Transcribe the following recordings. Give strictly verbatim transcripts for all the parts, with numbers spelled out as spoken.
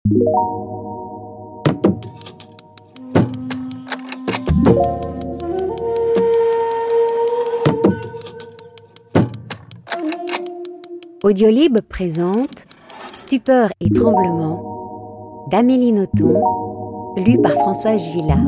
Audiolib présente Stupeur et tremblement d'Amélie Nothomb, lu par Françoise Gillard.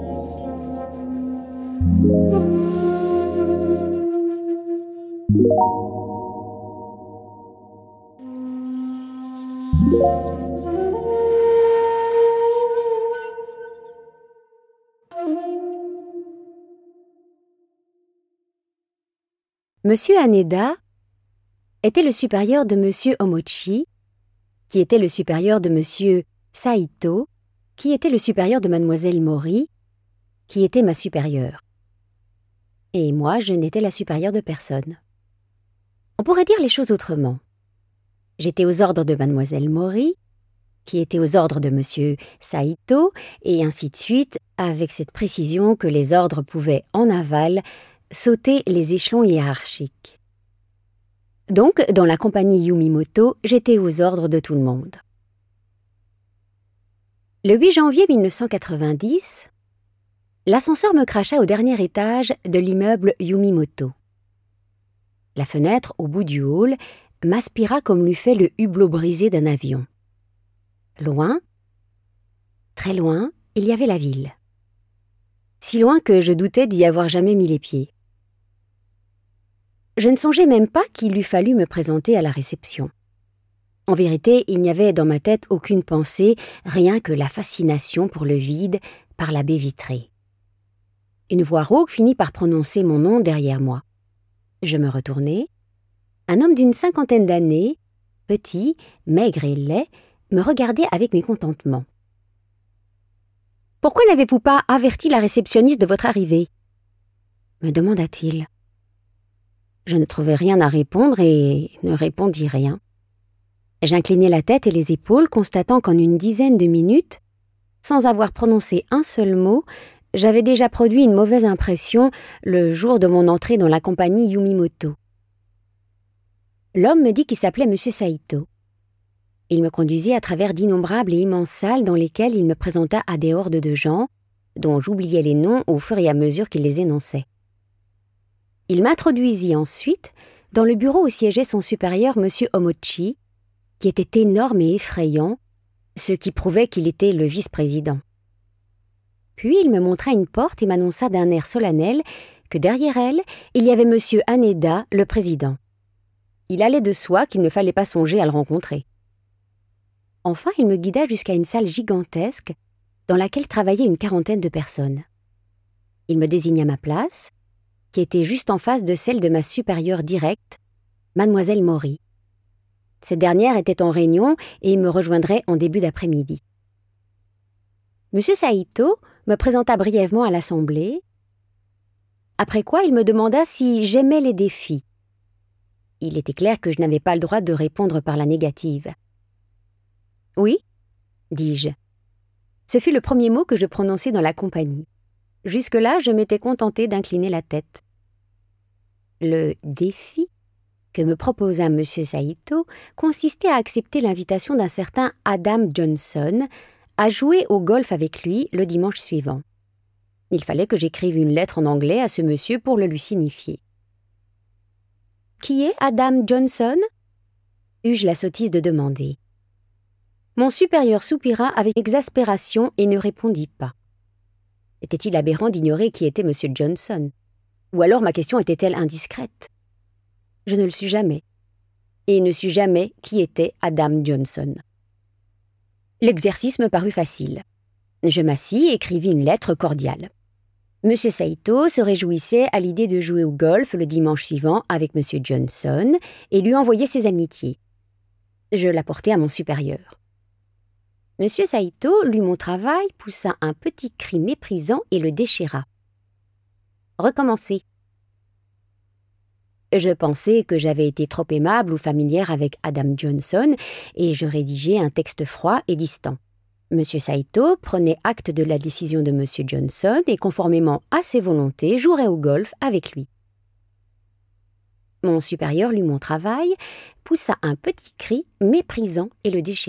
Monsieur Haneda était le supérieur de Monsieur Omochi, qui était le supérieur de Monsieur Saito, qui était le supérieur de Mademoiselle Mori, qui était ma supérieure. Et moi, je n'étais la supérieure de personne. On pourrait dire les choses autrement. J'étais aux ordres de Mademoiselle Mori, qui était aux ordres de Monsieur Saito, et ainsi de suite, avec cette précision que les ordres pouvaient, en aval, sauter les échelons hiérarchiques. Donc, dans la compagnie Yumimoto, j'étais aux ordres de tout le monde. Le huit janvier mille neuf cent quatre-vingt-dix, l'ascenseur me cracha au dernier étage de l'immeuble Yumimoto. La fenêtre, au bout du hall, m'aspira comme l'eût fait le hublot brisé d'un avion. Loin, très loin, il y avait la ville. Si loin que je doutais d'y avoir jamais mis les pieds. Je ne songeais même pas qu'il eût fallu me présenter à la réception. En vérité, il n'y avait dans ma tête aucune pensée, rien que la fascination pour le vide par la baie vitrée. Une voix rauque finit par prononcer mon nom derrière moi. Je me retournai. Un homme d'une cinquantaine d'années, petit, maigre et laid, me regardait avec mécontentement. « Pourquoi n'avez-vous pas averti la réceptionniste de votre arrivée ?» me demanda-t-il. Je ne trouvai rien à répondre et ne répondis rien. J'inclinai la tête et les épaules, constatant qu'en une dizaine de minutes, sans avoir prononcé un seul mot, j'avais déjà produit une mauvaise impression le jour de mon entrée dans la compagnie Yumimoto. L'homme me dit qu'il s'appelait Monsieur Saito. Il me conduisit à travers d'innombrables et immenses salles dans lesquelles il me présenta à des hordes de gens, dont j'oubliais les noms au fur et à mesure qu'il les énonçait. Il m'introduisit ensuite dans le bureau où siégeait son supérieur, Monsieur Omochi, qui était énorme et effrayant, ce qui prouvait qu'il était le vice-président. Puis il me montra une porte et m'annonça d'un air solennel que derrière elle, il y avait Monsieur Haneda, le président. Il allait de soi qu'il ne fallait pas songer à le rencontrer. Enfin, il me guida jusqu'à une salle gigantesque dans laquelle travaillaient une quarantaine de personnes. Il me désigna ma place, qui était juste en face de celle de ma supérieure directe, Mademoiselle Mori. Cette dernière était en réunion et me rejoindrait en début d'après-midi. Monsieur Saito me présenta brièvement à l'assemblée, après quoi il me demanda si j'aimais les défis. Il était clair que je n'avais pas le droit de répondre par la négative. « Oui », dis-je. Ce fut le premier mot que je prononçai dans la compagnie. Jusque-là, je m'étais contentée d'incliner la tête. Le défi que me proposa M. Saito consistait à accepter l'invitation d'un certain Adam Johnson à jouer au golf avec lui le dimanche suivant. Il fallait que j'écrive une lettre en anglais à ce monsieur pour le lui signifier. « Qui est Adam Johnson ?» eus-je la sottise de demander. Mon supérieur soupira avec exaspération et ne répondit pas. Était-il aberrant d'ignorer qui était M. Johnson? Ou alors ma question était-elle indiscrète? Je ne le sus jamais, et ne sus jamais qui était Adam Johnson. L'exercice me parut facile. Je m'assis et écrivis une lettre cordiale. M. Saito se réjouissait à l'idée de jouer au golf le dimanche suivant avec M. Johnson et lui envoyait ses amitiés. Je l'apportai à mon supérieur. M. Saito lut mon travail, poussa un petit cri méprisant et le déchira. « Recommencez. » Je pensais que j'avais été trop aimable ou familière avec Adam Johnson et je rédigeai un texte froid et distant. M. Saito prenait acte de la décision de M. Johnson et, conformément à ses volontés, jouerait au golf avec lui. Mon supérieur lut mon travail, poussa un petit cri méprisant et le déchira.